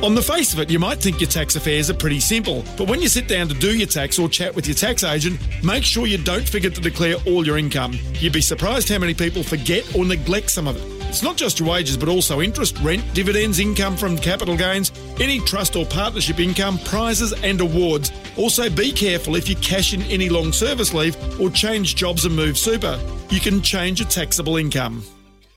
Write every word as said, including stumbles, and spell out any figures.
On the face of it, you might think your tax affairs are pretty simple, but when you sit down to do your tax or chat with your tax agent, make sure you don't forget to declare all your income. You'd be surprised how many people forget or neglect some of it. It's not just your wages, but also interest, rent, dividends, income from capital gains, any trust or partnership income, prizes and awards. Also, be careful if you cash in any long service leave or change jobs and move super. You can change your taxable income.